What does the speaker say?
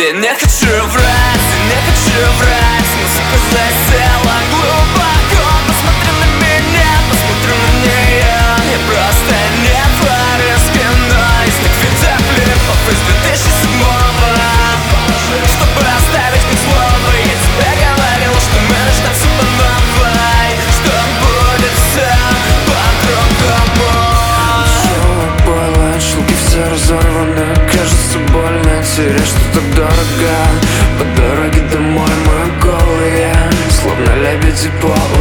Не хочу врать, не хочу врать. Музыка засела глубоко. Посмотри на меня, посмотри на нее. Я просто не тварь спиной. Снег видеоклипов из 2007-го. Чтобы оставить как слово, я тебе говорил, что мы начнем по новой. Что будет все по-другому. Тело было, шелки все разорваны. Кажется больно, терять что так дорого. По дороге домой мы голые, словно лебеди по